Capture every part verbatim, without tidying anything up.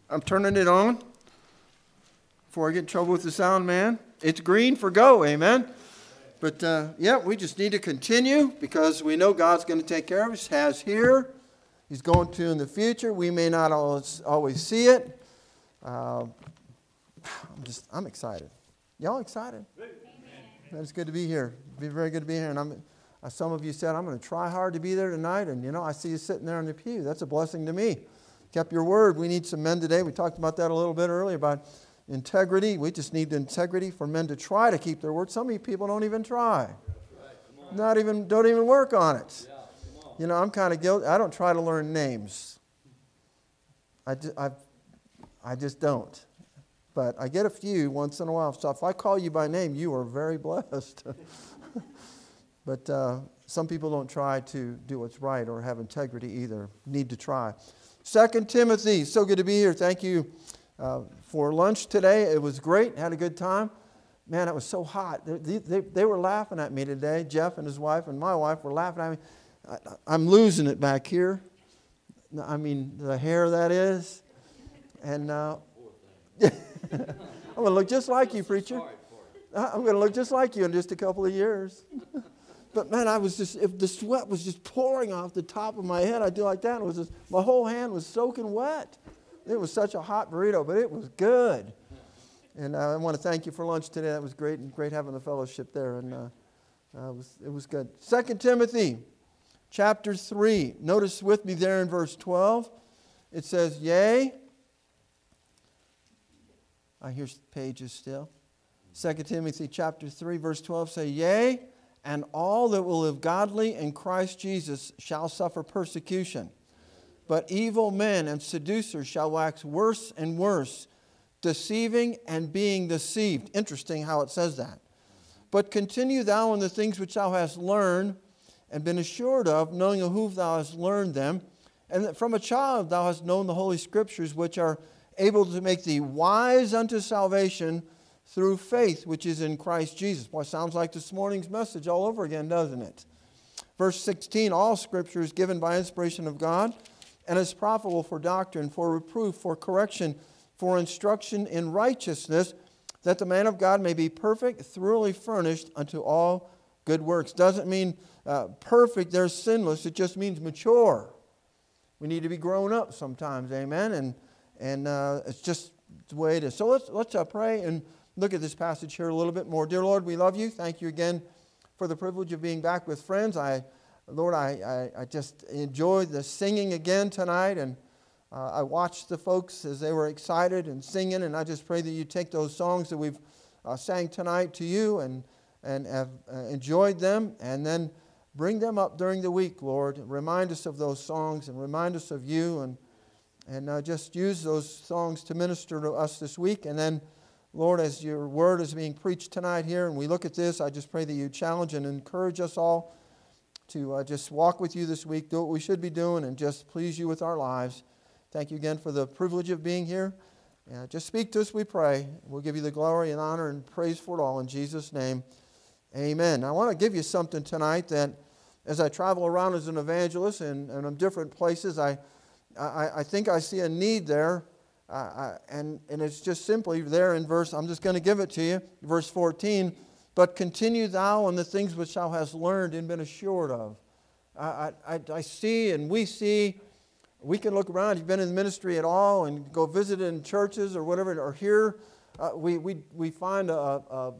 I'm turning it on before I get in trouble with the sound man. It's green for go, amen. But uh, yeah, we just need to continue because we know God's going to take care of us. Has here. He's going to in the future. We may not always, always see it. Uh, I'm just, I'm excited. Y'all excited? Amen. It's good to be here. It'd be very good to be here. And I'm, uh, some of you said, I'm going to try hard to be there tonight. And, you know, I see you sitting there in the pew. That's a blessing to me. Kept your word. We need some men today. We talked about that a little bit earlier about integrity. We just need integrity for men to try to keep their word. Some of you people don't even try. Right. Not even, don't even work on it. Yeah. You know, I'm kind of guilty. I don't try to learn names. I just, I've, I just don't. But I get a few once in a while. So if I call you by name, you are very blessed. But uh, some people don't try to do what's right or have integrity either. Need to try. Second Timothy, so good to be here. Thank you uh, for lunch today. It was great. Had a good time. Man, it was so hot. They, they, they were laughing at me today. Jeff and his wife and my wife were laughing at me. I'm losing it back here. I mean, the hair that is. And uh, I'm going to look just like you, preacher. I'm going to look just like you in just a couple of years. But man, I was just, if the sweat was just pouring off the top of my head, I'd do like that. And it was just, my whole hand was soaking wet. It was such a hot burrito, but it was good. And uh, I want to thank you for lunch today. That was great, and great having the fellowship there. And uh, uh, it was, it was good. Second Timothy. Chapter three, notice with me there in verse twelve, it says, yea, I hear pages still. Second Timothy chapter three, verse twelve, say, yea, and all that will live godly in Christ Jesus shall suffer persecution. But evil men and seducers shall wax worse and worse, deceiving and being deceived. Interesting how it says that. But continue thou in the things which thou hast learned, and been assured of, knowing of whom thou hast learned them, and that from a child thou hast known the Holy Scriptures, which are able to make thee wise unto salvation through faith which is in Christ Jesus. Boy, sounds like this morning's message all over again, doesn't it? Verse sixteen, all Scripture is given by inspiration of God, and is profitable for doctrine, for reproof, for correction, for instruction in righteousness, that the man of God may be perfect, thoroughly furnished unto all good works. Doesn't mean uh, perfect, they're sinless. It just means mature. We need to be grown up sometimes, amen? And and uh, it's just the way it is. So let's, let's uh, pray and look at this passage here a little bit more. Dear Lord, we love you. Thank you again for the privilege of being back with friends. I, Lord, I, I, I just enjoyed the singing again tonight. And uh, I watched the folks as they were excited and singing. And I just pray that you take those songs that we've uh, sang tonight to you and and have uh, enjoyed them, and then bring them up during the week, Lord. Remind us of those songs and remind us of you, and and uh, just use those songs to minister to us this week. And then, Lord, as your word is being preached tonight here and we look at this, I just pray that you challenge and encourage us all to uh, just walk with you this week, do what we should be doing, and just please you with our lives. Thank you again for the privilege of being here. Uh, just speak to us, we pray. We'll give you the glory and honor and praise for it all in Jesus' name. Amen. I want to give you something tonight that as I travel around as an evangelist and, and in different places, I, I, I think I see a need there. Uh, I, and, and it's just simply there in verse, I'm just going to give it to you, verse fourteen. But continue thou in the things which thou hast learned and been assured of. I, I, I see and we see, we can look around, you've been in the ministry at all and go visit in churches or whatever, or here, uh, we, we, we find a... a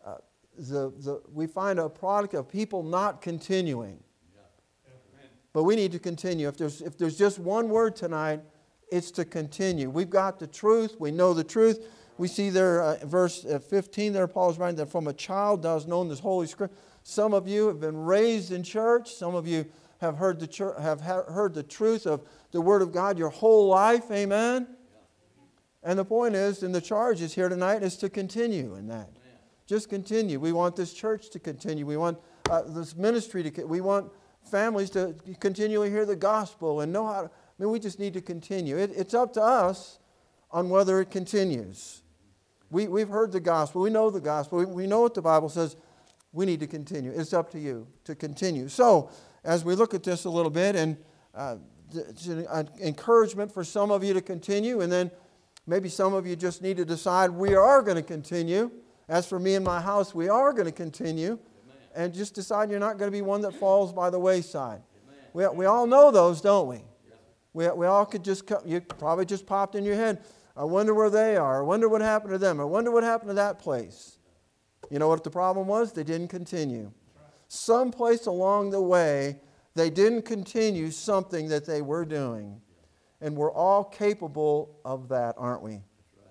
The, the, we find a product of people not continuing. Yeah. But we need to continue. If there's, if there's just one word tonight, it's to continue. We've got the truth. We know the truth. We see there, uh, verse fifteen there, Paul's writing that from a child thou hast known this Holy Scripture. Some of you have been raised in church. Some of you have heard the church, have heard the truth of the Word of God your whole life. Amen? Yeah. And the point is, and the charge is here tonight, is to continue in that. Just continue. We want this church to continue. We want uh, this ministry to. We want families to continually hear the gospel and know how. To, I mean, we just need to continue. It, it's up to us on whether it continues. We we've heard the gospel. We know the gospel. We, we know what the Bible says. We need to continue. It's up to you to continue. So as we look at this a little bit, and uh, it's an encouragement for some of you to continue, and then Maybe some of you just need to decide we are going to continue. As for me and my house, we are going to continue. Amen. And just decide you're not going to be one that falls by the wayside. We, we all know those, don't we? Yes. We, we all could just, you probably just popped in your head, I wonder where they are. I wonder what happened to them. I wonder what happened to that place. You know what the problem was? They didn't continue. Someplace along the way, they didn't continue something that they were doing. And we're all capable of that, aren't we?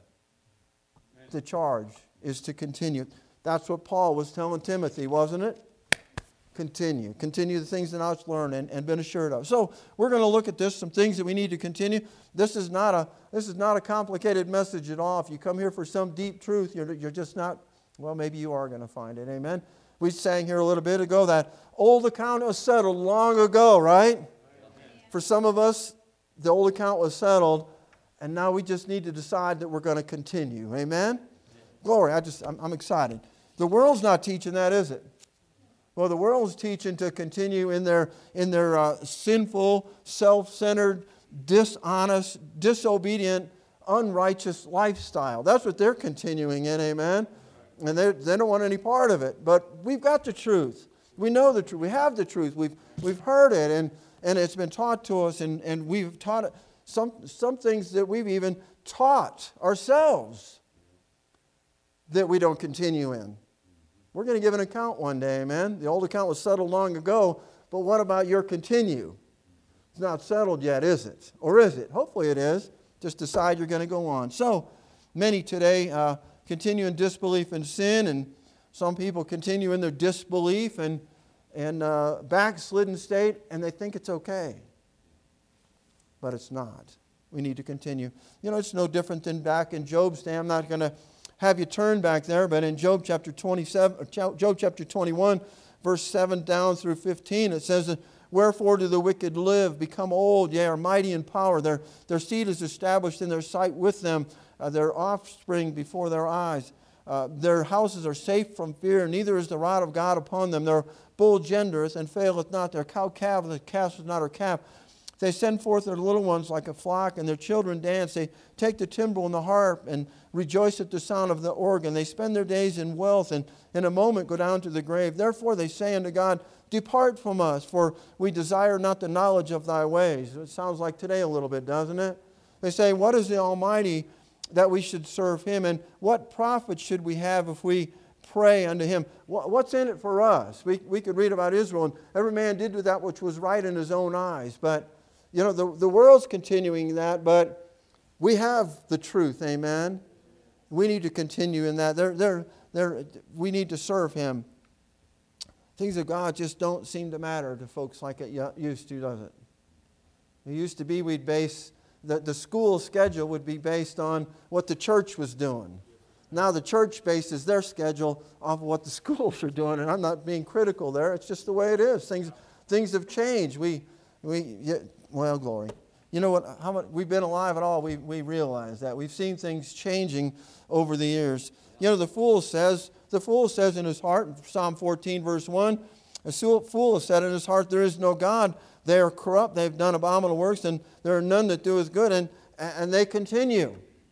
The charge is to continue. That's what Paul was telling Timothy, wasn't it? Continue. Continue the things that I've learned and, and been assured of. So we're going to look at this, some things that we need to continue. This is not a this is not a complicated message at all. If you come here for some deep truth, you're, you're just not, well, maybe you are going to find it. Amen? We sang here a little bit ago that old account was settled long ago, right? Amen. For some of us, the old account was settled, and now we just need to decide that we're going to continue. Amen? Amen. Glory, I just, I'm, I'm excited. The world's not teaching that, is it? Well, the world's teaching to continue in their, in their uh, sinful, self-centered, dishonest, disobedient, unrighteous lifestyle. That's what they're continuing in, amen? And they, they don't want any part of it. But we've got the truth. We know the truth. We have the truth. We've, we've heard it, and, and it's been taught to us, and, and we've taught it. Some, some things that we've even taught ourselves that we don't continue in. We're going to give an account one day, amen? The old account was settled long ago, but what about your continue? It's not settled yet, is it? Or is it? Hopefully it is. Just decide you're going to go on. So, many today uh, continue in disbelief in sin, and some people continue in their disbelief and, and uh, backslidden state, and they think it's okay. But it's not. We need to continue. You know, it's no different than back in Job's day. I'm not going to have you turn back there, but in Job chapter twenty-seven, Job chapter twenty-one, verse seven down through fifteen, it says, wherefore do the wicked live, become old, yea, are mighty in power. Their, their seed is established in their sight with them, uh, their offspring before their eyes. Uh, their houses are safe from fear, neither is the rod of God upon them. Their bull gendereth and faileth not. Their cow calveth, casteth not her calf. They send forth their little ones like a flock, and their children dance. They take the timbrel and the harp and rejoice at the sound of the organ. They spend their days in wealth, and in a moment go down to the grave. Therefore they say unto God, depart from us, for we desire not the knowledge of thy ways. It sounds like today a little bit, doesn't it? They say, what is the Almighty that we should serve him? And what profit should we have if we pray unto him? What's in it for us? We, we could read about Israel, and every man did with that which was right in his own eyes. But you know, the, the world's continuing that, but we have the truth, amen? We need to continue in that. They're, they're, they're, we need to serve him. Things of God just don't seem to matter to folks like it used to, does it? It used to be we'd base, the, the school schedule would be based on what the church was doing. Now the church bases their schedule off of what the schools are doing, and I'm not being critical there. It's just the way it is. Things, things have changed. We... We, yeah, well, glory. You know what? How much we've been alive at all, we, we realize that. We've seen things changing over the years. You know, the fool says, the fool says in his heart, Psalm fourteen, verse one, a fool has said in his heart, there is no God. They are corrupt, they've done abominable works, and there are none that doeth good, and, and they continue.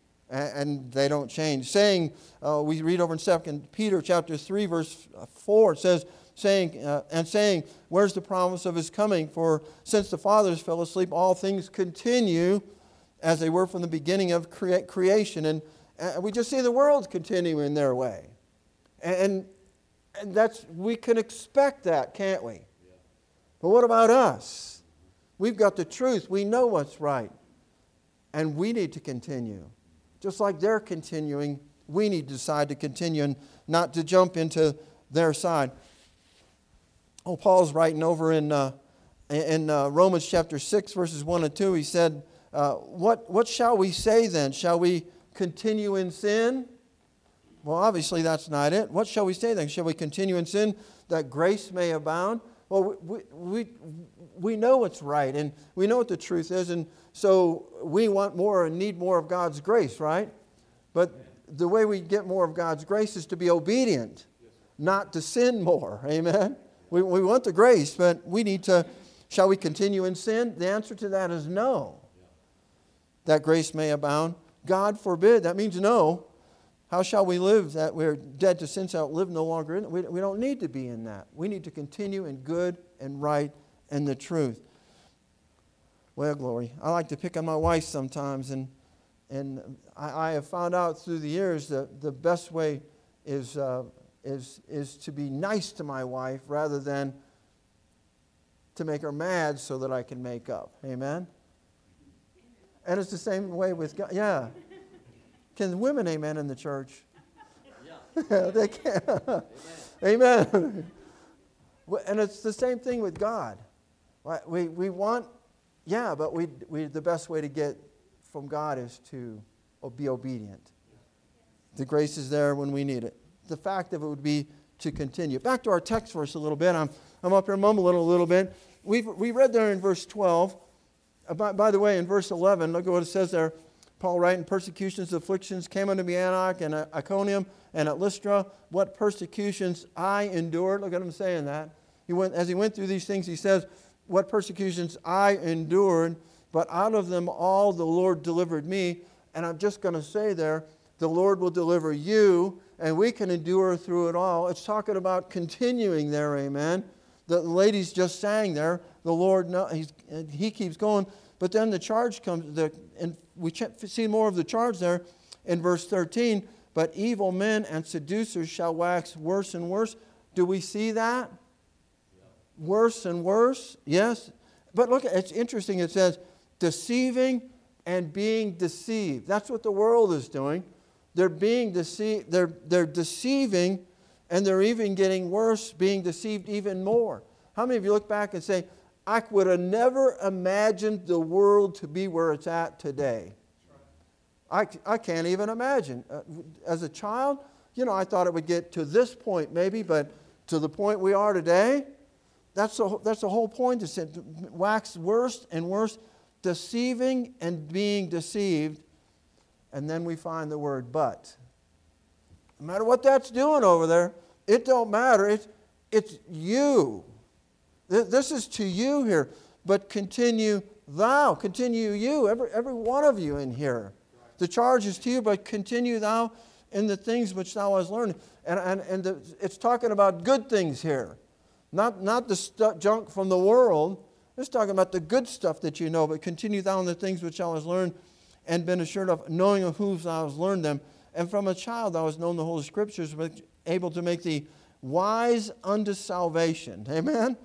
And they don't change. Saying, uh, we read over in Second Peter chapter three, verse four, it says, saying uh, and saying, where's the promise of his coming? For since the fathers fell asleep, all things continue as they were from the beginning of crea- creation. And, and we just see the world continue in their way. And, and that's we can expect that, can't we? Yeah. But what about us? We've got the truth. We know what's right. And we need to continue. Just like they're continuing, we need to decide to continue and not to jump into their side. Oh, Paul's writing over in uh, in uh, Romans chapter six, verses one and two. He said, uh, what, what shall we say then? Shall we continue in sin? Well, obviously that's not it. What shall we say then? Shall we continue in sin that grace may abound? Well, we, we, we know what's right, and we know what the truth is, and so we want more and need more of God's grace, right? But the way we get more of God's grace is to be obedient, not to sin more. Amen? We, we want the grace, but we need to, shall we continue in sin? The answer to that is no. That grace may abound. God forbid. That means no. How shall we live that we're dead to sin, shall live no longer in it? We, we don't need to be in that. We need to continue in good and right and the truth. Well, glory. I like to pick on my wife sometimes, and and I, I have found out through the years that the best way is uh, is is to be nice to my wife rather than to make her mad so that I can make up. Amen? And it's the same way with God. Yeah. Can women amen in the church? Yeah. They can. Amen. Amen. And it's the same thing with God. We we want, yeah, but we we the best way to get from God is to be obedient. The grace is there when we need it. The fact of it would be to continue. Back to our text verse a little bit. I'm I'm up here mumbling a little bit. We've we read there in verse twelve. Uh, by, by the way, in verse eleven, look at what it says there. Paul writing, persecutions, afflictions came unto me Antioch and at Iconium and at Lystra. What persecutions I endured. Look at him saying that. He went as he went through these things. He says, "What persecutions I endured, but out of them all the Lord delivered me." And I'm just going to say there, the Lord will deliver you, and we can endure through it all. It's talking about continuing there. Amen. The ladies just sang there. The Lord, he's, he keeps going. But then the charge comes, the, and we see more of the charge there in verse thirteen. But evil men and seducers shall wax worse and worse. Do we see that? Yeah. Worse and worse? Yes. But look, it's interesting. It says, deceiving and being deceived. That's what the world is doing. They're being deceived. They're, they're deceiving, and they're even getting worse, being deceived even more. How many of you look back and say, I would have never imagined the world to be where it's at today? I, I can't even imagine. Uh, as a child, you know, I thought it would get to this point maybe, but to the point we are today, that's the, that's the whole point. To wax worse and worse, deceiving and being deceived. And then we find the word but. No matter what that's doing over there, it don't matter. It's, it's you. This is to you here. But continue thou. Continue you. Every, every one of you in here. The charge is to you, but continue thou in the things which thou hast learned. And, and, and the, it's talking about good things here. Not, not the stu- junk from the world. It's talking about the good stuff that you know. But continue thou in the things which thou hast learned and been assured of, knowing of whom thou hast learned them. And from a child thou hast known the Holy Scriptures, able to make thee wise unto salvation. Amen?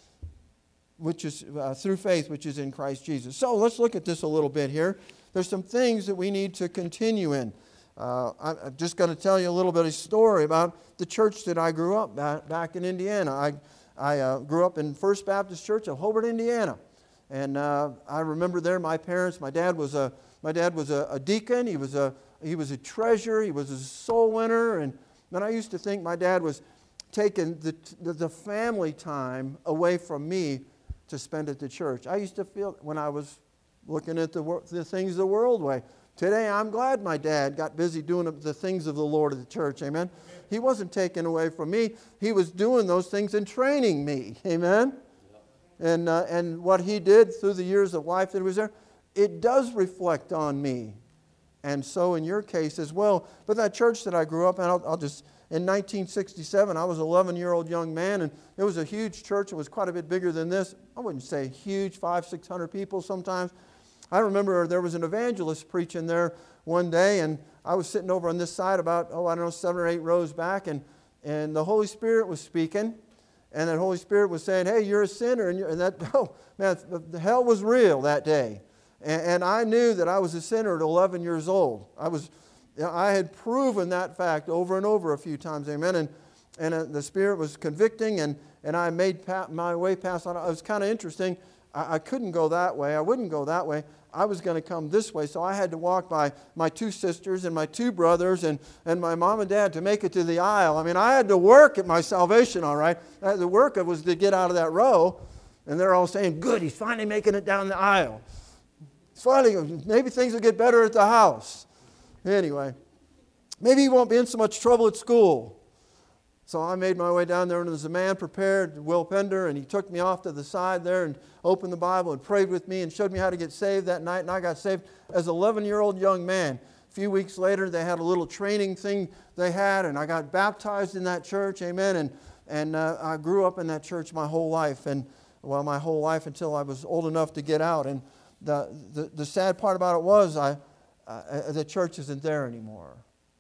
Which is uh, through faith, which is in Christ Jesus. So let's look at this a little bit here. There's some things that we need to continue in. Uh, I'm just going to tell you a little bit of a story about the church that I grew up at, back in Indiana. I, I uh, grew up in First Baptist Church of Hobart, Indiana. And uh, I remember there my parents, my dad was a my dad was a, a deacon. He was a he was a treasurer. He was a soul winner. And then I used to think my dad was taking the, the, the family time away from me to spend at the church. I used to feel when I was looking at the, the things the world way. Today, I'm glad my dad got busy doing the things of the Lord of the church. Amen. He wasn't taken away from me. He was doing those things and training me. Amen. And, uh, and what he did through the years of life that he was there, it does reflect on me. And so in your case as well. But that church that I grew up in, I'll, I'll just, in nineteen sixty-seven, I was an eleven-year-old young man, and it was a huge church. It was quite a bit bigger than this. I wouldn't say huge, five, six hundred people sometimes. I remember there was an evangelist preaching there one day, and I was sitting over on this side about, oh, I don't know, seven or eight rows back, and, and the Holy Spirit was speaking, and the Holy Spirit was saying, hey, you're a sinner, and, you're, and that, oh, man, the hell was real that day. And, and I knew that I was a sinner at eleven years old. I was, I had proven that fact over and over a few times, amen, and, and uh, the Spirit was convicting, and, and I made pa- my way past on it. It was kind of interesting. I couldn't go that way. I wouldn't go that way. I was going to come this way. So I had to walk by my two sisters and my two brothers and, and my mom and dad to make it to the aisle. I mean, I had to work at my salvation, all right. The work was to get out of that row. And they're all saying, good, he's finally making it down the aisle. He's finally, maybe things will get better at the house. Anyway, maybe he won't be in so much trouble at school. So I made my way down there, and there was a man prepared, Will Pender, and he took me off to the side there and opened the Bible and prayed with me and showed me how to get saved that night, and I got saved as an eleven-year-old young man. few weeks later, they had a little training thing they had, and I got baptized in that church, amen, and, and uh, I grew up in that church my whole life, and well, my whole life until I was old enough to get out. And the, the, the sad part about it was I, uh, the church isn't there anymore.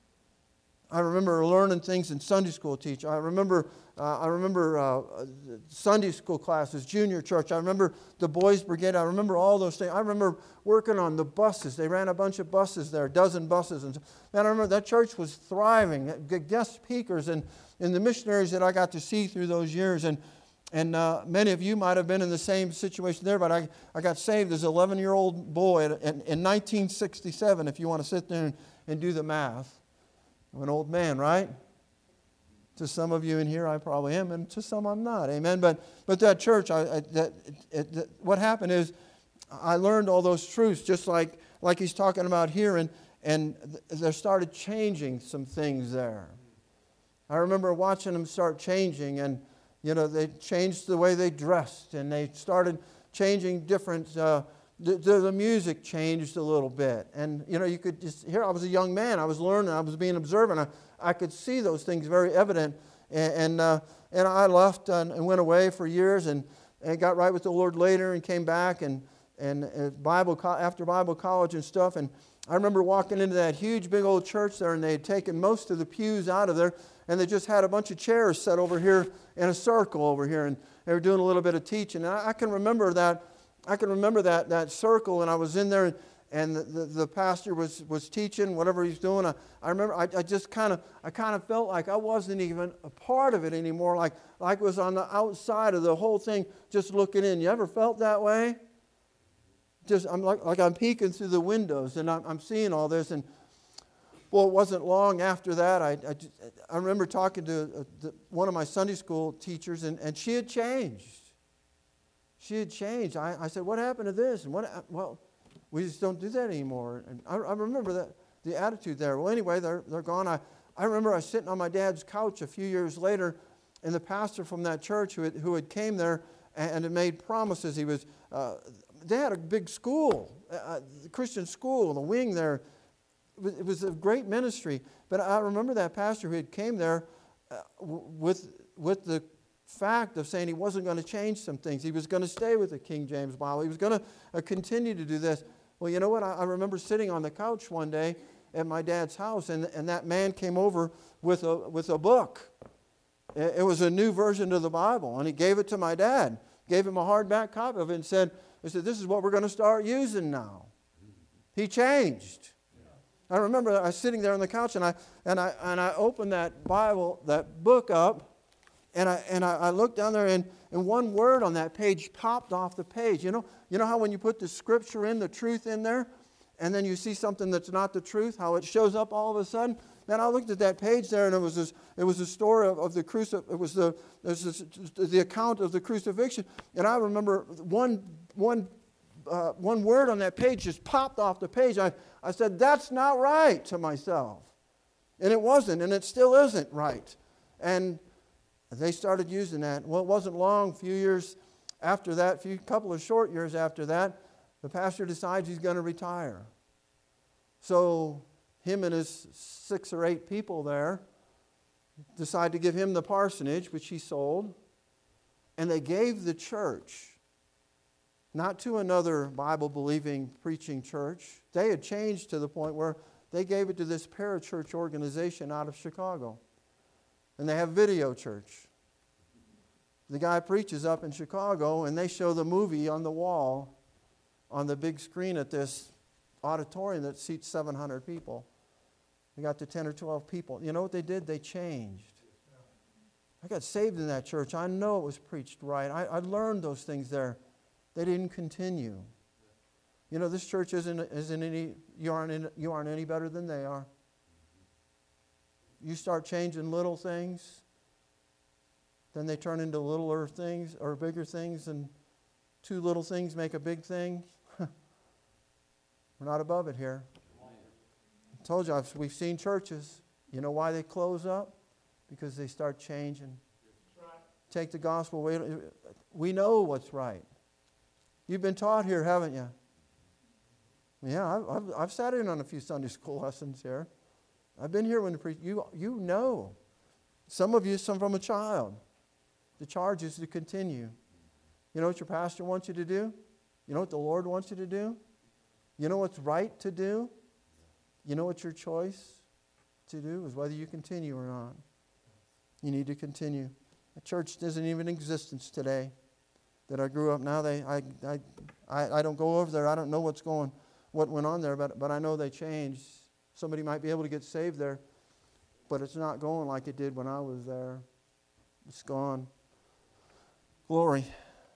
I remember learning things in Sunday school teach. I remember uh, I remember uh, Sunday school classes, junior church. I remember the boys' brigade. I remember all those things. I remember working on the buses. They ran a bunch of buses there, a dozen buses. And man, I remember that church was thriving. Guest speakers and, and the missionaries that I got to see through those years. And and uh, many of you might have been in the same situation there. But I, I got saved as an eleven-year-old boy in, in nineteen sixty-seven, if you want to sit there and, and do the math. I'm an old man, right? To some of you in here, I probably am, and to some I'm not. Amen. But but that church, I, I, that, it, that what happened is, I learned all those truths, just like like he's talking about here, and and there started changing some things there. I remember watching them start changing, and you know they changed the way they dressed, and they started changing different. Uh, The, the, the music changed a little bit. And, you know, you could just hear, I was a young man. I was learning. I was being observant. I, I could see those things very evident. And and, uh, and I left and, and went away for years and, and got right with the Lord later and came back and, and uh, Bible after Bible college and stuff. And I remember walking into that huge big old church there, and they had taken most of the pews out of there, and they just had a bunch of chairs set over here in a circle over here. And they were doing a little bit of teaching. And I, I can remember that. I can remember that that circle, and I was in there, and the, the, the pastor was, was teaching whatever he's doing. I, I remember I, I just kind of I kind of felt like I wasn't even a part of it anymore, like like I was on the outside of the whole thing, just looking in. You ever felt that way? Just I'm like like I'm peeking through the windows, and I'm, I'm seeing all this. And well, it wasn't long after that. I I, just, I remember talking to uh, the, one of my Sunday school teachers, and, and she had changed. She had changed. I, I said, what happened to this? And what? Well, we just don't do that anymore. And I, I remember that the attitude there. Well, anyway, they're they're gone. I, I remember I was sitting on my dad's couch a few years later, and the pastor from that church who had, who had came there and, and had made promises. He was uh, they had a big school, a Christian school, the wing there. It was, it was a great ministry. But I remember that pastor who had came there uh, with with the fact of saying he wasn't going to change some things. He was going to stay with the King James Bible. He was going to uh, continue to do this. Well, you know what? I, I remember sitting on the couch one day at my dad's house, and, and that man came over with a with a book. It, it was a new version of the Bible, and he gave it to my dad. Gave him a hardback copy of it and said, "I said this is what we're going to start using now." He changed. I remember I was sitting there on the couch, and I and I and I opened that Bible, that book up. And I and I, I looked down there, and, and one word on that page popped off the page. You know, you know how when you put the scripture in, the truth in there, and then you see something that's not the truth, how it shows up all of a sudden? Man, I looked at that page there, and it was this, it was the story of, of the cruci- It was the it was this, the account of the crucifixion. And I remember one one uh, one word on that page just popped off the page. I I said, "That's not right," to myself, and it wasn't, and it still isn't right, and they started using that. Well, it wasn't long, a few years after that, a few couple of short years after that, the pastor decides he's going to retire. So him and his six or eight people there decide to give him the parsonage, which he sold, and they gave the church, not to another Bible-believing preaching church. They had changed to the point where they gave it to this parachurch organization out of Chicago. And they have video church. The guy preaches up in Chicago, and they show the movie on the wall on the big screen at this auditorium that seats seven hundred people. They got to ten or twelve people. You know what they did? They changed. I got saved in that church. I know it was preached right. I, I learned those things there. They didn't continue. You know, this church isn't, isn't any, you aren't, in, you aren't any better than they are. You start changing little things, then they turn into littler things or bigger things, and two little things make a big thing. We're not above it here. I told you, I've, we've seen churches. You know why they close up? Because they start changing. Take the gospel away. We know what's right. You've been taught here, haven't you? Yeah, I've, I've, I've sat in on a few Sunday school lessons here. I've been here when the preach. You, you know. Some of you, some from a child. The charge is to continue. You know what your pastor wants you to do? You know what the Lord wants you to do? You know what's right to do? You know what your choice to do is whether you continue or not. You need to continue. The church isn't even in existence today that I grew up. Now they, I, I, I, I don't go over there. I don't know what's going, what went on there, but, but I know they changed. Somebody might be able to get saved there, but it's not going like it did when I was there. It's gone. Glory.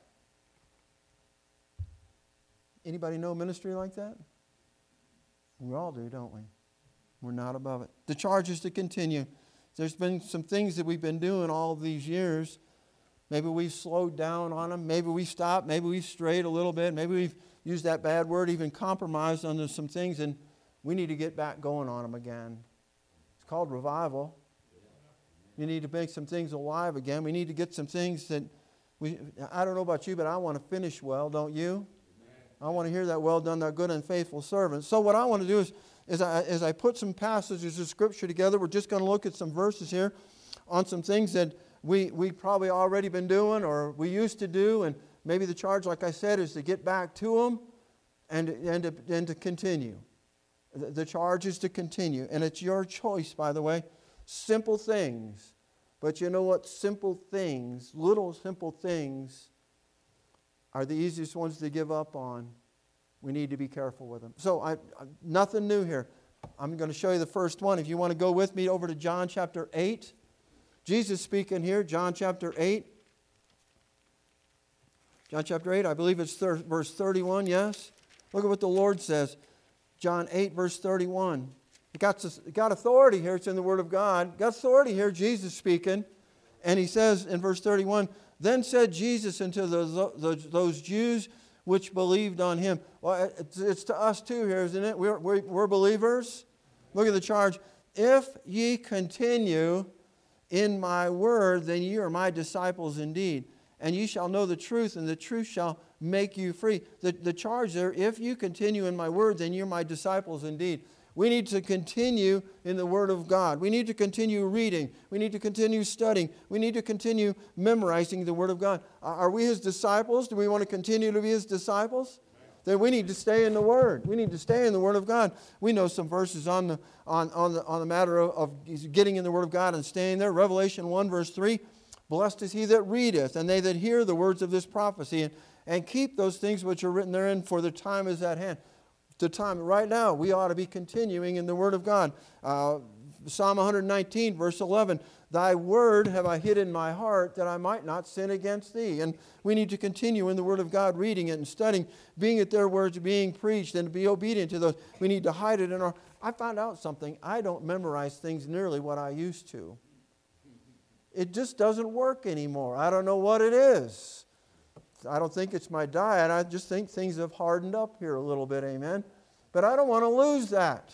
Anybody know ministry like that? We all do, don't we? We're not above it. The charge is to continue. There's been some things that we've been doing all these years. Maybe we've slowed down on them. Maybe we've stopped. Maybe we've strayed a little bit. Maybe we've used that bad word, even compromised on some things, and we need to get back going on them again. It's called revival. You need to make some things alive again. We need to get some things that we, I don't know about you, but I want to finish well, don't you? I want to hear that, well done, thou good and faithful servant. So what I want to do is, is I, as I put some passages of Scripture together, we're just going to look at some verses here on some things that we we probably already been doing or we used to do, and maybe the charge, like I said, is to get back to them and, and, to, and to continue. The, the charge is to continue, and it's your choice, by the way. Simple things. But you know what? Simple things, little simple things, are the easiest ones to give up on. We need to be careful with them. So I, I, nothing new here. I'm going to show you the first one. If you want to go with me over to John chapter eight. Jesus speaking here, John chapter eight. John chapter eight, I believe it's thir- verse thirty-one, yes? Look at what the Lord says. John eight, verse thirty-one. It got, it got authority here. It's in the Word of God. Got authority here, Jesus speaking. And he says in verse thirty-one, then said Jesus unto those, those, those Jews which believed on him. Well, it's, it's to us too here, isn't it? We're, we're, we're believers. Look at the charge. If ye continue in my word, then ye are my disciples indeed. And ye shall know the truth, and the truth shall make you free. The, the charge there, if you continue in my word, then you're my disciples indeed. We need to continue in the Word of God. We need to continue reading. We need to continue studying. We need to continue memorizing the Word of God. Are we His disciples? Do we want to continue to be His disciples? Then we need to stay in the Word. We need to stay in the Word of God. We know some verses on the, on, on the, on the matter of, of getting in the Word of God and staying there. Revelation one, verse three, blessed is he that readeth, and they that hear the words of this prophecy, and, and keep those things which are written therein, for the time is at hand. The time right now, we ought to be continuing in the Word of God. Uh, Psalm one nineteen, verse eleven, thy word have I hid in my heart that I might not sin against thee. And we need to continue in the Word of God, reading it and studying, being at their words being preached, and to be obedient to those. We need to hide it in our... I found out something. I don't memorize things nearly what I used to. It just doesn't work anymore. I don't know what it is. I don't think it's my diet. I just think things have hardened up here a little bit, amen? But I don't want to lose that.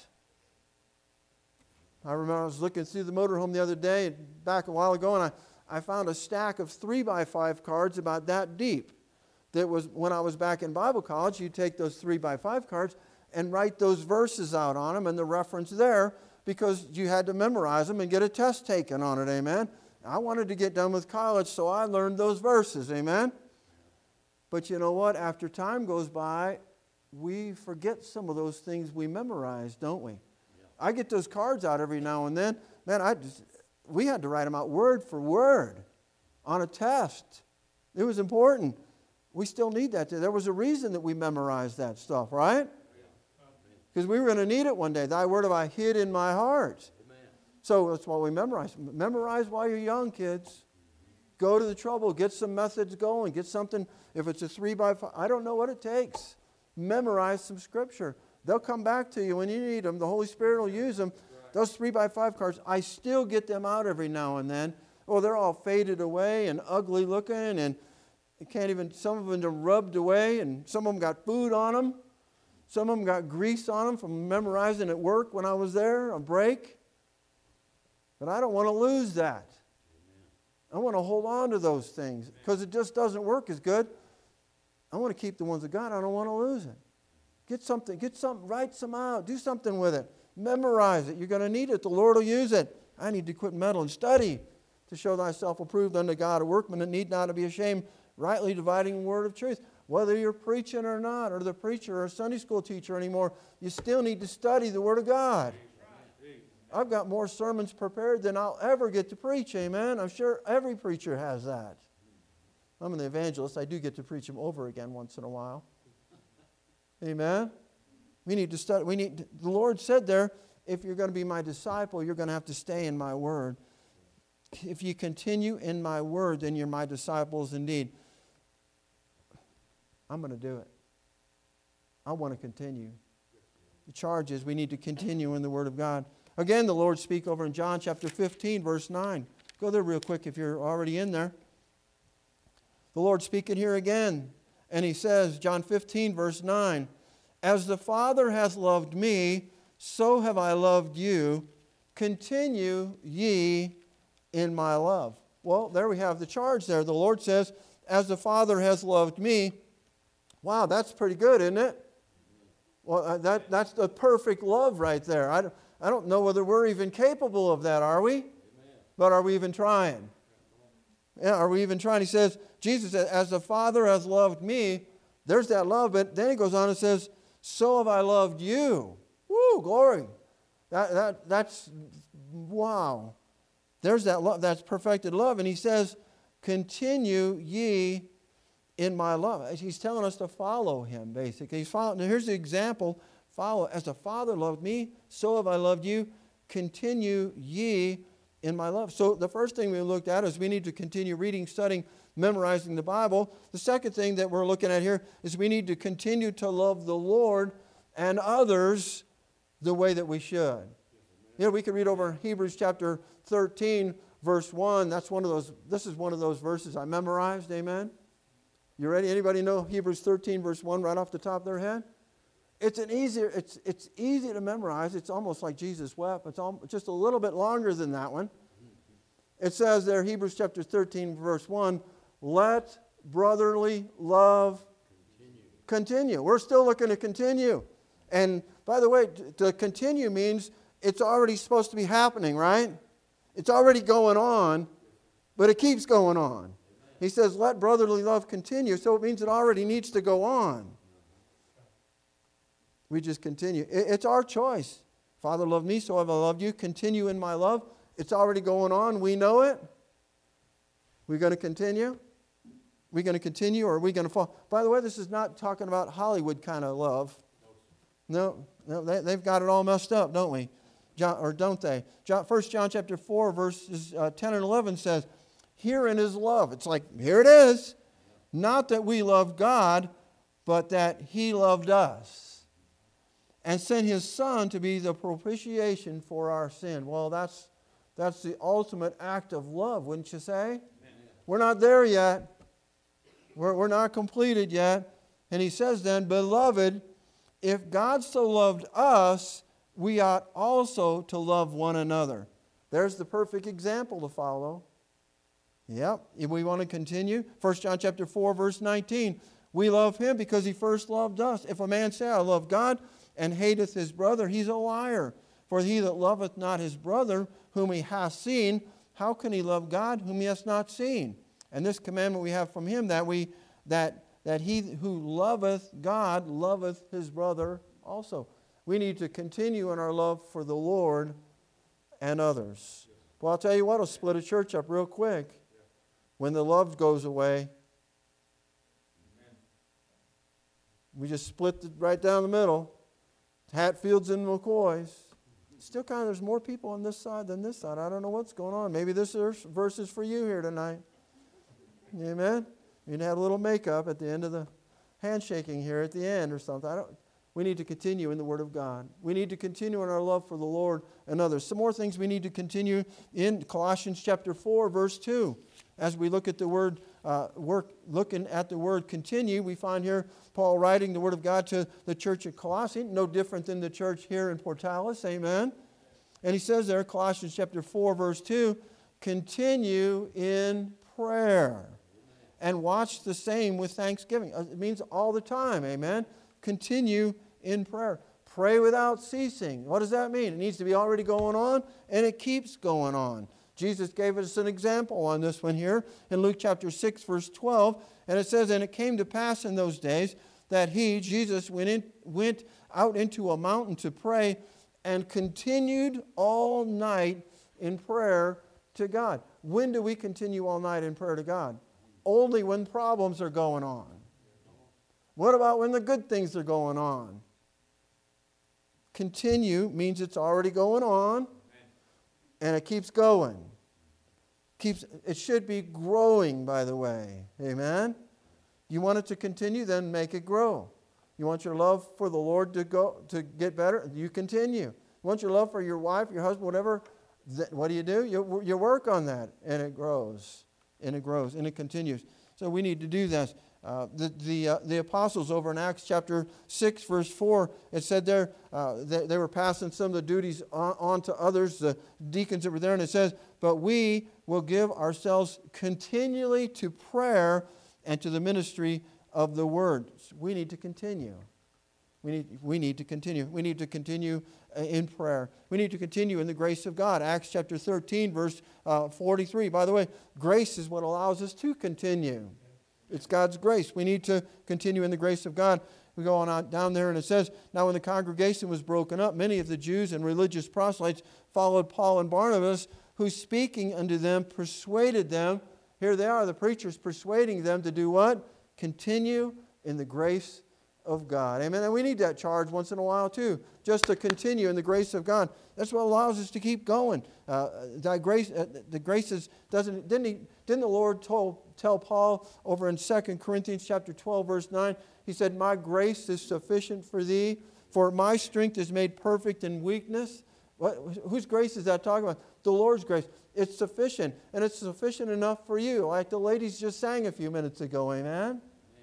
I remember I was looking through the motorhome the other day, back a while ago, and I, I found a stack of three by five cards about that deep. That was, when I was back in Bible college, you'd take those three by five cards and write those verses out on them and the reference there, because you had to memorize them and get a test taken on it, amen? I wanted to get done with college, so I learned those verses, amen? But you know what? After time goes by, we forget some of those things we memorized, don't we? Yeah. I get those cards out every now and then. Man, I just, we had to write them out word for word on a test. It was important. We still need that. There was a reason that we memorized that stuff, right? Because we were going to need it one day. Thy word have I hid in my heart. Amen. So that's why we memorize. Memorize while you're young, kids. Go to the trouble. Get some methods going. Get something. If it's a three by five, I don't know what it takes. Memorize some Scripture. They'll come back to you when you need them. The Holy Spirit will use them. Those three by five cards, I still get them out every now and then. Oh, they're all faded away and ugly looking, and you can't even, some of them are rubbed away, and some of them got food on them. Some of them got grease on them from memorizing at work when I was there, a break. But I don't want to lose that. I want to hold on to those things because it just doesn't work as good. I want to keep the ones of God. I don't want to lose it. Get something, get something, write some out, do something with it. Memorize it. You're going to need it. The Lord will use it. I need to quit meddling. Study to show thyself approved unto God, a workman that need not to be ashamed, rightly dividing the word of truth. Whether you're preaching or not, or the preacher or a Sunday school teacher anymore, you still need to study the Word of God. I've got more sermons prepared than I'll ever get to preach, amen? I'm sure every preacher has that. I'm an evangelist. I do get to preach them over again once in a while. Amen? We need to study. We need. The Lord said there, if you're going to be my disciple, you're going to have to stay in my Word. If you continue in my Word, then you're my disciples indeed. I'm going to do it. I want to continue. The charge is we need to continue in the Word of God. Again, the Lord speak over in John chapter fifteen, verse nine. Go there real quick if you're already in there. The Lord speaking here again. And He says, John fifteen, verse nine, as the Father hath loved me, so have I loved you. Continue ye in my love. Well, there we have the charge there. The Lord says, as the Father has loved me. Wow, that's pretty good, isn't it? Well, that, that's the perfect love right there. I don't, I don't know whether we're even capable of that, are we? Amen. But are we even trying? Yeah, are we even trying? He says, Jesus said, as the Father has loved me, there's that love, but then He goes on and says, so have I loved you. Woo, glory. That, that, that's, wow. There's that love, that's perfected love. And He says, continue ye in my love. He's telling us to follow Him, basically. He's following. Now here's the example. Follow. As the Father loved me, so have I loved you. Continue ye in my love. So the first thing we looked at is we need to continue reading, studying, memorizing the Bible. The second thing that we're looking at here is we need to continue to love the Lord and others the way that we should. You know, we could read over Hebrews chapter thirteen, verse one. That's one of those, this is one of those verses I memorized, amen? You ready? Anybody know Hebrews thirteen, verse one right off the top of their head? It's an easier, it's it's easy to memorize. It's almost like Jesus wept. It's all, just a little bit longer than that one. It says there, Hebrews chapter thirteen, verse one, let brotherly love continue. continue. We're still looking to continue. And by the way, to continue means it's already supposed to be happening, right? It's already going on, but it keeps going on. He says, let brotherly love continue, so it means it already needs to go on. We just continue. It's our choice. Father loved me, so have I loved you. Continue in my love. It's already going on. We know it. We're going to continue. We're going to continue, or are we going to fall? By the way, this is not talking about Hollywood kind of love. No, no they, they've got it all messed up, don't we? John, or don't they? John, First John chapter four, verses uh, ten and eleven says, herein is love. It's like, here it is. Not that we love God, but that He loved us and sent His Son to be the propitiation for our sin. Well, that's that's the ultimate act of love, wouldn't you say? Amen. We're not there yet. We're, we're not completed yet. And He says then, beloved, if God so loved us, we ought also to love one another. There's the perfect example to follow. Yep. If we want to continue, First John chapter four, verse nineteen, we love Him because He first loved us. If a man say, I love God, and hateth his brother, he's a liar. For he that loveth not his brother, whom he hath seen, how can he love God, whom he hath not seen? And this commandment we have from Him, that we that that he who loveth God loveth his brother also. We need to continue in our love for the Lord and others. Well, I'll tell you what, it'll split a church up real quick. When the love goes away, Amen. We just split it right down the middle. Hatfields and McCoys. Still kind of, there's more people on this side than this side. I don't know what's going on. Maybe this verse is for you here tonight. Amen? You'd have a little makeup at the end of the handshaking here at the end or something. I don't. We need to continue in the Word of God. We need to continue in our love for the Lord and others. Some more things we need to continue in Colossians chapter four, verse two. As we look at the word, uh, work, looking at the word continue, we find here Paul writing the Word of God to the church at Colossae, no different than the church here in Portales, amen? And he says there, Colossians chapter four, verse two, continue in prayer and watch the same with thanksgiving. It means all the time, amen? Continue in prayer. Pray without ceasing. What does that mean? It needs to be already going on, and it keeps going on. Jesus gave us an example on this one here in Luke chapter six, verse twelve. And it says, "And it came to pass in those days that he," Jesus, went, in, went out into a mountain to pray and continued all night in prayer to God." When do we continue all night in prayer to God? Only when problems are going on. What about when the good things are going on? Continue means it's already going on, and it keeps going. Keeps, it should be growing, by the way. Amen? You want it to continue, then make it grow. You want your love for the Lord to go to get better, you continue. You want your love for your wife, your husband, whatever, th- what do you do? You, you work on that, and it grows, and it grows, and it continues. So we need to do this. Uh, the the, uh, the apostles over in Acts chapter six, verse four, it said there, uh, they, they were passing some of the duties on, on to others, the deacons that were there, and it says, "But we will give ourselves continually to prayer and to the ministry of the word." We need to continue. We need, we need to continue. We need to continue in prayer. We need to continue in the grace of God. Acts chapter thirteen, verse uh, forty-three. By the way, grace is what allows us to continue. It's God's grace. We need to continue in the grace of God. We go on out down there and it says, "Now when the congregation was broken up, many of the Jews and religious proselytes followed Paul and Barnabas, who speaking unto them persuaded them." Here they are, the preachers persuading them to do what? Continue in the grace of God. Amen. And we need that charge once in a while too, just to continue in the grace of God. That's what allows us to keep going. Uh, that grace, uh, the graces doesn't. Didn't he? Didn't the Lord told, tell Paul over in Second Corinthians chapter twelve, verse nine? He said, "My grace is sufficient for thee, for my strength is made perfect in weakness." What, whose grace is that talking about? The Lord's grace. It's sufficient, and it's sufficient enough for you, like the ladies just sang a few minutes ago. Amen.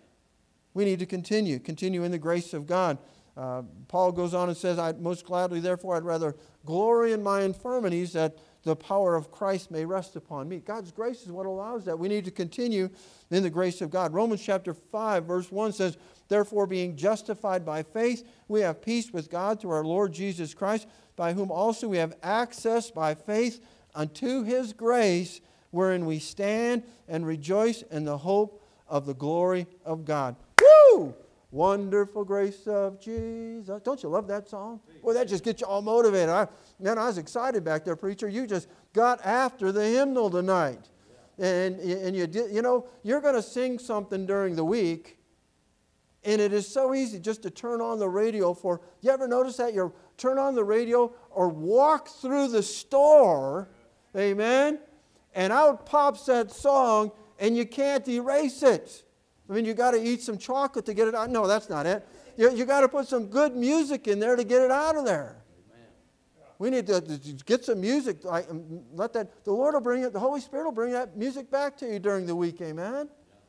We need to continue, continue in the grace of God. Uh, Paul goes on and says, "I most gladly, therefore, I'd rather glory in my infirmities, that the power of Christ may rest upon me." God's grace is what allows that. We need to continue in the grace of God. Romans chapter five, verse one says, "Therefore, being justified by faith, we have peace with God through our Lord Jesus Christ, by whom also we have access by faith unto His grace, wherein we stand and rejoice in the hope of the glory of God." Woo! Wonderful grace of Jesus. Don't you love that song? Boy, that just gets you all motivated. I, man, I was excited back there, preacher. You just got after the hymnal tonight. And, and you did, you know, you're going to sing something during the week, and it is so easy just to turn on the radio for, you ever notice that? You turn on the radio or walk through the store, amen, and out pops that song, and you can't erase it. I mean, you got to eat some chocolate to get it out. No, that's not it. You, you got to put some good music in there to get it out of there. Amen. We need to, to get some music. Like, let that. The Lord will bring it. The Holy Spirit will bring that music back to you during the week. Amen.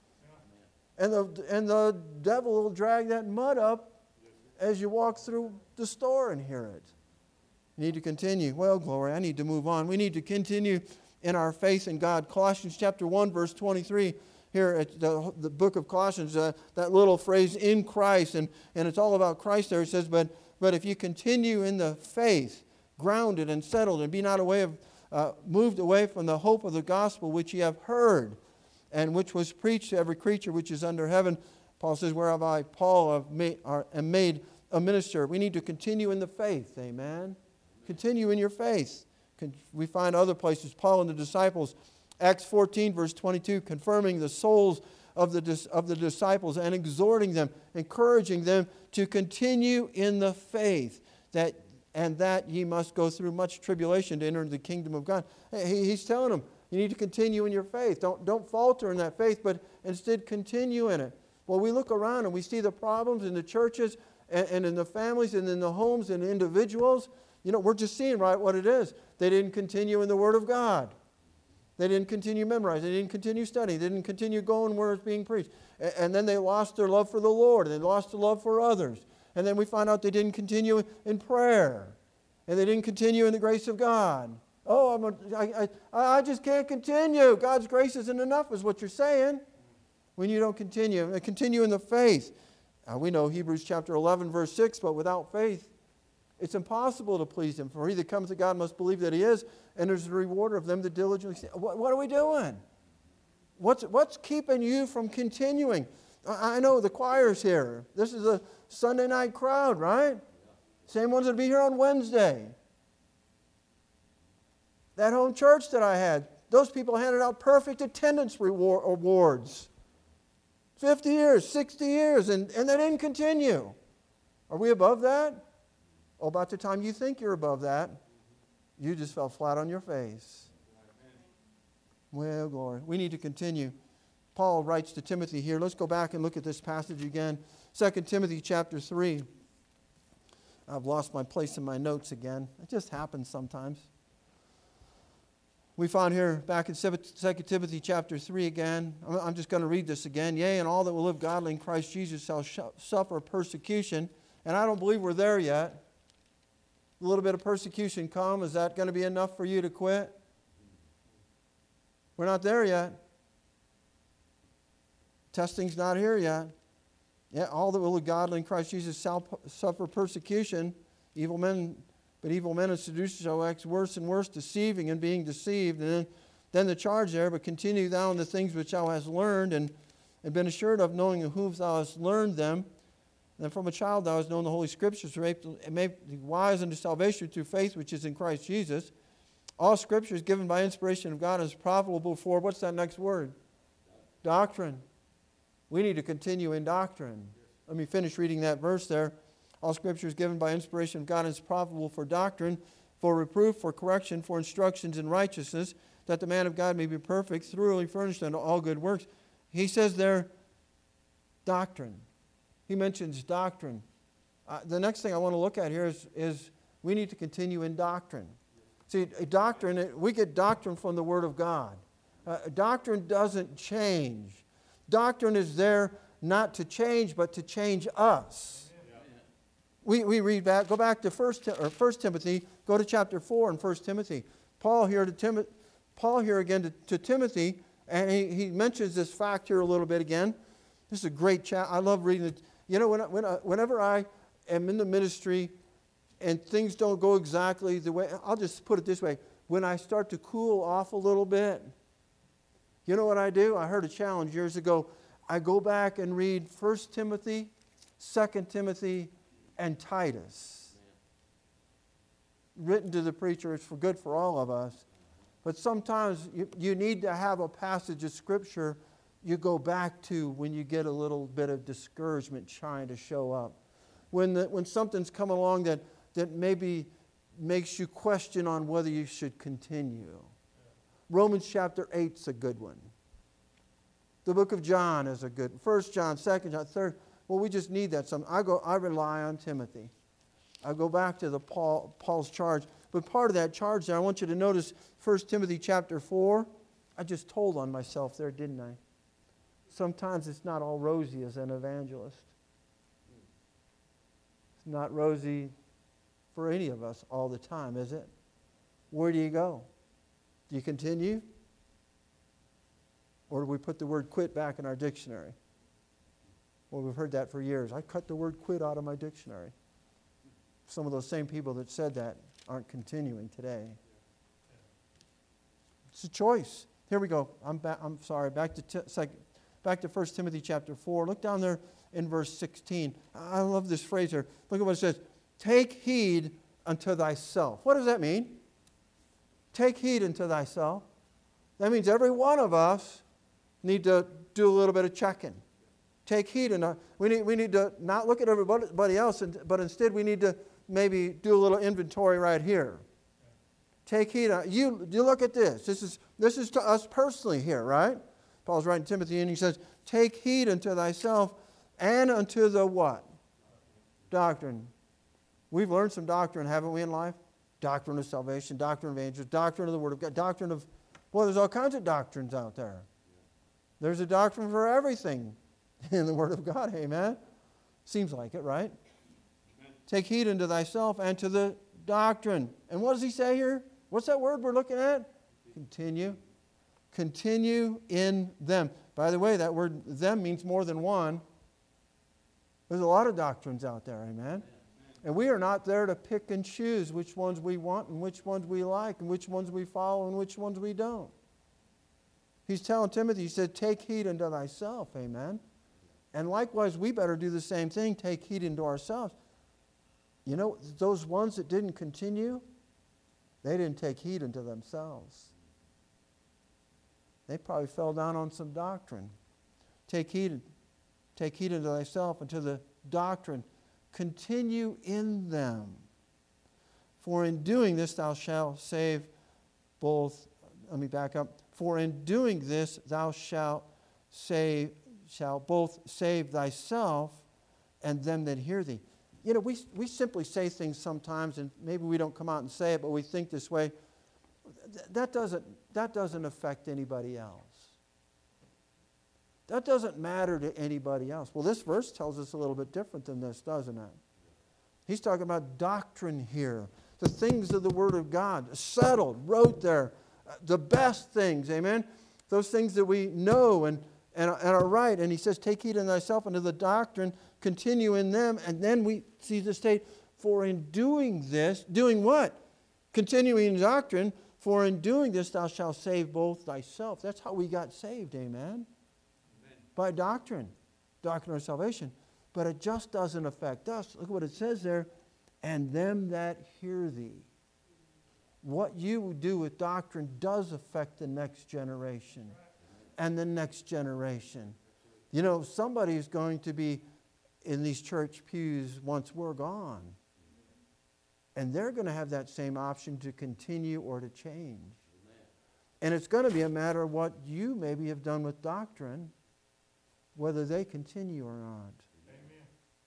Yeah. And the and the devil will drag that mud up as you walk through the store and hear it. You need to continue. Well, glory. I need to move on. We need to continue in our faith in God. Colossians chapter one, verse twenty-three. Here at the, the book of Colossians, uh, that little phrase, "in Christ," and, and it's all about Christ there. It says, but, but if you continue in the faith, grounded and settled, and be not away of, uh, moved away from the hope of the gospel which ye have heard, and which was preached to every creature which is under heaven. Paul says, whereof I, Paul, have made, are, am made a minister. We need to continue in the faith, amen? Continue in your faith. We find other places, Paul and the disciples, Acts fourteen, verse twenty-two, confirming the souls of the, of the disciples and exhorting them, encouraging them to continue in the faith, that and that ye must go through much tribulation to enter the kingdom of God. He, he's telling them, you need to continue in your faith. Don't, don't falter in that faith, but instead continue in it. Well, we look around and we see the problems in the churches and, and in the families and in the homes and individuals. You know, we're just seeing right what it is. They didn't continue in the Word of God. They didn't continue memorizing. They didn't continue studying. They didn't continue going where it's being preached. And then they lost their love for the Lord. And they lost their love for others. And then we find out they didn't continue in prayer. And they didn't continue in the grace of God. Oh, I'm a, I, I, I just can't continue. God's grace isn't enough is what you're saying when you don't continue. Continue in the faith. Uh, we know Hebrews chapter eleven, verse six, but without faith, it's impossible to please Him. For he that comes to God must believe that He is, and there's a rewarder of them that diligently seek. What, what are we doing? What's, what's keeping you from continuing? I, I know the choir's here. This is a Sunday night crowd, right? Same ones that be here on Wednesday. That home church that I had, those people handed out perfect attendance reward, awards. fifty years, sixty years, and, and they didn't continue. Are we above that? Oh, about the time you think you're above that, you just fell flat on your face. Well, glory. We need to continue. Paul writes to Timothy here. Let's go back and look at this passage again. Second Timothy chapter three. I've lost my place in my notes again. It just happens sometimes. We found here back in Second Timothy chapter three again. I'm just going to read this again. Yea, and all that will live godly in Christ Jesus shall suffer persecution. And I don't believe we're there yet. A little bit of persecution come. Is that going to be enough for you to quit? We're not there yet. Testing's not here yet. Yeah, all that will live godly in Christ Jesus shall suffer persecution. Evil men, but evil men and seducers shall act worse and worse, deceiving and being deceived. And then, then the charge there, but continue thou in the things which thou hast learned and, and been assured of, knowing of whom thou hast learned them. And from a child thou hast known the Holy Scriptures, and made wise unto salvation through faith which is in Christ Jesus. All Scripture is given by inspiration of God and is profitable for, what's that next word? Doctrine. We need to continue in doctrine. Let me finish reading that verse there. All Scripture is given by inspiration of God and is profitable for doctrine, for reproof, for correction, for instructions in righteousness, that the man of God may be perfect, thoroughly furnished unto all good works. He says there, doctrine. He mentions doctrine. Uh, the next thing I want to look at here is, is we need to continue in doctrine. See, a doctrine, we get doctrine from the Word of God. Uh, doctrine doesn't change. Doctrine is there not to change, but to change us. We, we read back, go back to First or First Timothy, go to chapter four in First Timothy. Paul here to Tim, Paul here again to, to Timothy, and he, he mentions this fact here a little bit again. This is a great chapter. I love reading it. You know, when, when, whenever I am in the ministry and things don't go exactly the way, I'll just put it this way. When I start to cool off a little bit, you know what I do? I heard a challenge years ago. I go back and read First Timothy, Second Timothy, and Titus. Written to the preacher, it's for good for all of us. But sometimes you, you need to have a passage of Scripture you go back to when you get a little bit of discouragement trying to show up. When, the, when something's come along that, that maybe makes you question on whether you should continue. Romans chapter eight is a good one. The book of John is a good one. First John, Second John, Third. Well, we just need that. Some I go. I rely on Timothy. I go back to the Paul, Paul's charge. But part of that charge there, I want you to notice First Timothy chapter four. I just told on myself there, didn't I? Sometimes it's not all rosy as an evangelist. It's not rosy for any of us all the time, is it? Where do you go? Do you continue? Or do we put the word quit back in our dictionary? Well, we've heard that for years. I cut the word quit out of my dictionary. Some of those same people that said that aren't continuing today. It's a choice. Here we go. I'm back. I'm sorry. Back to t- second, back to First Timothy chapter four. Look down there in verse sixteen. I love this phrase here. Look at what it says. Take heed unto thyself. What does that mean? Take heed unto thyself. That means every one of us need to do a little bit of checking. Take heed. And we need, we need to not look at everybody else, but instead we need to maybe do a little inventory right here. Take heed. You, you look at this. This is, this is to us personally here, right? Paul's writing to Timothy and he says, take heed unto thyself and unto the what? Doctrine. We've learned some doctrine, haven't we, in life? Doctrine of salvation, doctrine of angels, doctrine of the Word of God, doctrine of, well, there's all kinds of doctrines out there. There's a doctrine for everything in the Word of God, amen? Seems like it, right? Amen. Take heed unto thyself and to the doctrine. And what does he say here? What's that word we're looking at? Continue. Continue in them. By the way, that word them means more than one. There's a lot of doctrines out there, amen? And we are not there to pick and choose which ones we want and which ones we like and which ones we follow and which ones we don't. He's telling Timothy, he said, take heed unto thyself, amen? And likewise, we better do the same thing, take heed unto ourselves. You know, those ones that didn't continue, they didn't take heed unto themselves. They probably fell down on some doctrine. Take heed, take heed unto thyself and to the doctrine. Continue in them. For in doing this thou shalt save both, let me back up. For in doing this thou shalt save, shalt both save thyself and them that hear thee. You know, we, we simply say things sometimes, and maybe we don't come out and say it, but we think this way. Th- that doesn't, that doesn't affect anybody else. That doesn't matter to anybody else. Well, this verse tells us a little bit different than this, doesn't it? He's talking about doctrine here. The things of the Word of God, settled, wrote there. The best things, amen? Those things that we know and, and, and are right. And he says, take heed in thyself unto the doctrine, continue in them. And then we see the state, for in doing this, doing what? Continuing in doctrine, for in doing this thou shalt save both thyself. That's how we got saved, amen? Amen. By doctrine, doctrine of salvation. But it just doesn't affect us. Look what it says there, and them that hear thee. What you do with doctrine does affect the next generation and the next generation. You know, somebody is going to be in these church pews once we're gone. And they're going to have that same option to continue or to change. And it's going to be a matter of what you maybe have done with doctrine, whether they continue or not. Amen.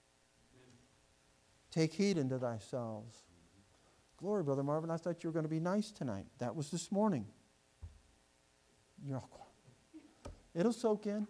Take heed unto thyselves. Glory, Brother Marvin. I thought you were going to be nice tonight. That was this morning. You're all quiet. It'll soak in.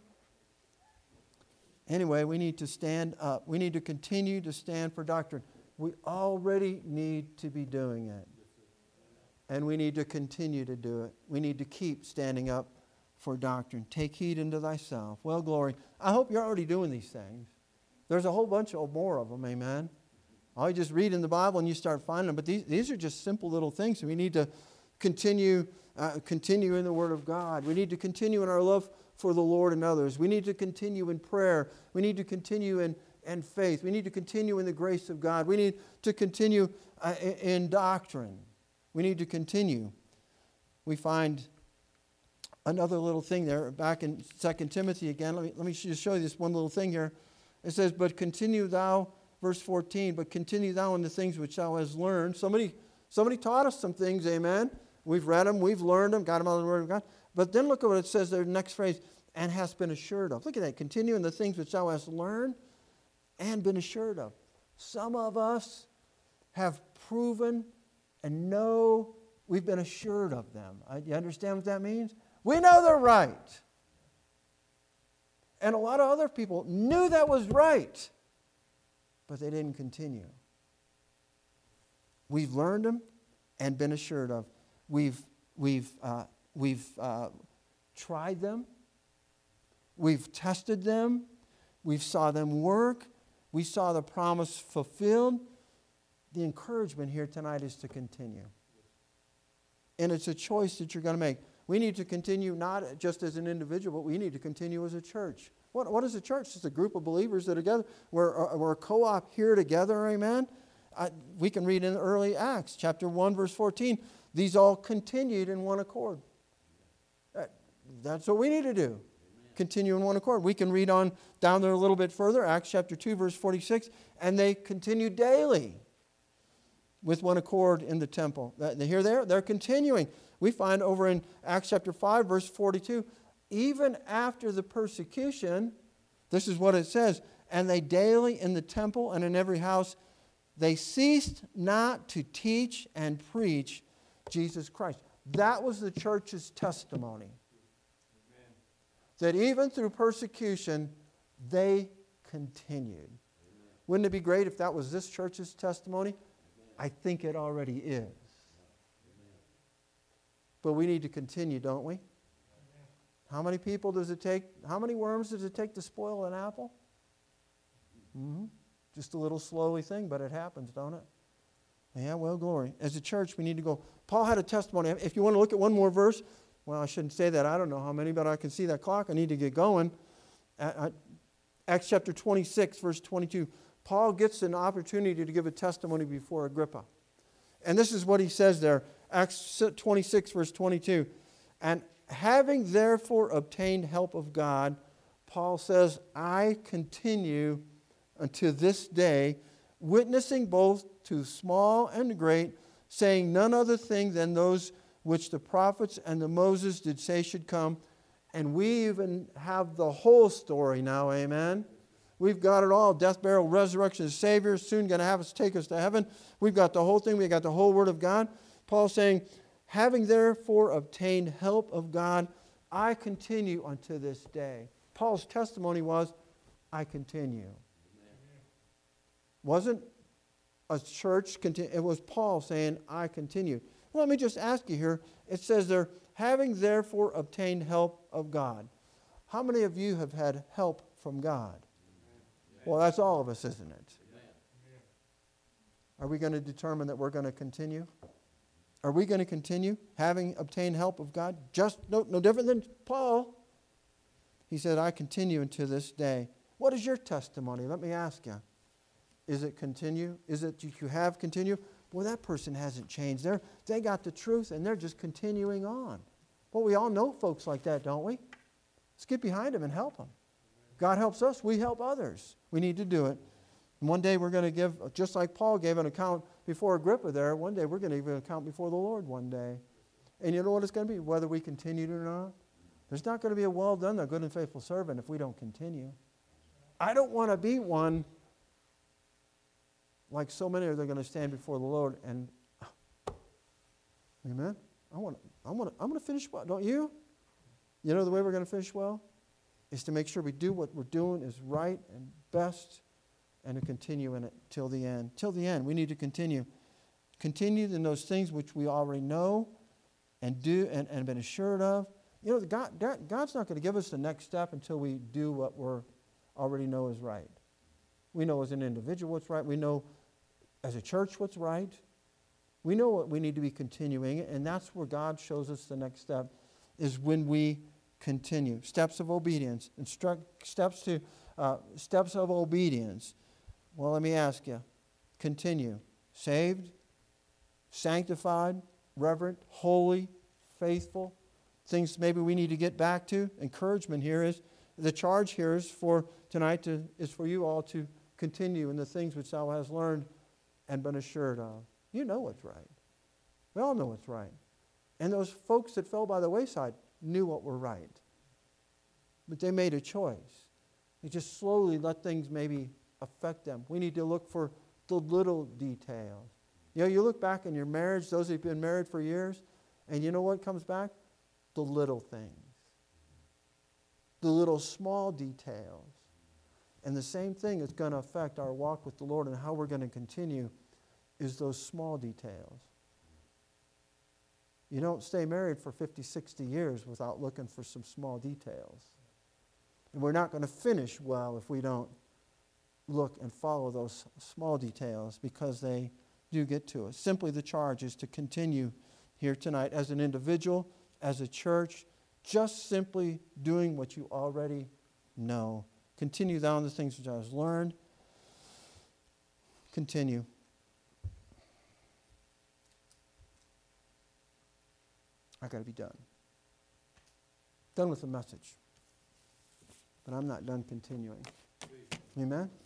Anyway, we need to stand up. We need to continue to stand for doctrine. We already need to be doing it. And we need to continue to do it. We need to keep standing up for doctrine. Take heed unto thyself. Well, glory. I hope you're already doing these things. There's a whole bunch of more of them, amen? All you just read in the Bible and you start finding them. But these, these are just simple little things. We need to continue, uh, continue in the Word of God. We need to continue in our love for the Lord and others. We need to continue in prayer. We need to continue in, in faith. We need to continue in the grace of God. We need to continue uh, in, in doctrine. We need to continue. We find another little thing there back in Second Timothy again. Let me, let me just show you this one little thing here. It says, but continue thou, verse fourteen, but continue thou in the things which thou hast learned. Somebody, somebody taught us some things, amen. We've read them, we've learned them, got them out of the Word of God. But then look at what it says there, the next phrase, and hast been assured of. Look at that. Continue in the things which thou hast learned and been assured of. Some of us have proven and know we've been assured of them. You understand what that means? We know they're right. And a lot of other people knew that was right, but they didn't continue. We've learned them and been assured of. We've, we've, uh, we've uh, tried them. We've tested them. We saw them work. We saw the promise fulfilled. The encouragement here tonight is to continue. And it's a choice that you're going to make. We need to continue not just as an individual, but we need to continue as a church. What, what is a church? It's a group of believers that are together. We're, we're a co-op here together, amen? I, we can read in the early Acts, chapter one, verse fourteen. These all continued in one accord. That, that's what we need to do. Amen. Continue in one accord. We can read on down there a little bit further, Acts chapter two, verse forty-six. And they continued daily with one accord in the temple. Here they are. They're continuing. We find over in Acts chapter five, verse forty-two, even after the persecution, this is what it says, and they daily in the temple and in every house, they ceased not to teach and preach Jesus Christ. That was the church's testimony. Amen. That even through persecution, they continued. Amen. Wouldn't it be great if that was this church's testimony? Amen. I think it already is. Amen. But we need to continue, don't we? Amen. How many people does it take? How many worms does it take to spoil an apple? Mm-hmm. Just a little slowly thing, but it happens, don't it? Yeah, well, glory. As a church, we need to go. Paul had a testimony. If you want to look at one more verse, well, I shouldn't say that. I don't know how many, but I can see that clock. I need to get going. Acts chapter twenty-six, verse twenty-two. Paul gets an opportunity to give a testimony before Agrippa. And this is what he says there. Acts twenty-six, verse twenty-two. And having therefore obtained help of God, Paul says, I continue unto this day, witnessing both to small and great, saying none other thing than those which the prophets and the Moses did say should come. And we even have the whole story now, amen? We've got it all. Death, burial, resurrection, Savior, soon going to have us take us to heaven. We've got the whole thing. We've got the whole Word of God. Paul's saying, having therefore obtained help of God, I continue unto this day. Paul's testimony was, I continue. Wasn't a church, it was Paul saying, I continue. Well, let me just ask you here. It says there, having therefore obtained help of God. How many of you have had help from God? Well, that's all of us, isn't it? Are we going to determine that we're going to continue? Are we going to continue having obtained help of God? Just no, no different than Paul. He said, I continue unto this day. What is your testimony? Let me ask you. Is it continue? Is it you have continued? Well, that person hasn't changed. They're, they got the truth and they're just continuing on. Well, we all know folks like that, don't we? Let's get behind them and help them. God helps us, we help others. We need to do it. And one day we're going to give, just like Paul gave an account before Agrippa there, one day we're going to give an account before the Lord one day. And you know what it's going to be? Whether we continue or not. There's not going to be a well done, a good and faithful servant if we don't continue. I don't want to be one like so many are, they're going to stand before the Lord and, amen? I want, I want, I'm going to finish well, don't you? You know the way we're going to finish well? Is to make sure we do what we're doing is right and best and to continue in it till the end. Till the end, we need to continue. Continue in those things which we already know and do and, and been assured of. You know, God, God's not going to give us the next step until we do what we already know is right. We know as an individual what's right. We know as a church what's right. We know what we need to be continuing, and that's where God shows us the next step, is when we continue. Steps of obedience. Instruct steps to uh, steps of obedience. Well, let me ask you. Continue. Saved, sanctified, reverent, holy, faithful. Things maybe we need to get back to. Encouragement here is, the charge here is for tonight to, is for you all to continue in the things which thou hast learned and been assured of. You know what's right. We all know what's right. And those folks that fell by the wayside knew what were right. But they made a choice. They just slowly let things maybe affect them. We need to look for the little details. You know, you look back in your marriage, those who've been married for years, and you know what comes back? The little things. The little small details. And the same thing is going to affect our walk with the Lord and how we're going to continue is those small details. You don't stay married for fifty, sixty years without looking for some small details. And we're not going to finish well if we don't look and follow those small details because they do get to us. Simply the charge is to continue here tonight as an individual, as a church, just simply doing what you already know. Continue down the things which I have learned. Continue. I got to be done. Done with the message. But I'm not done continuing. Amen?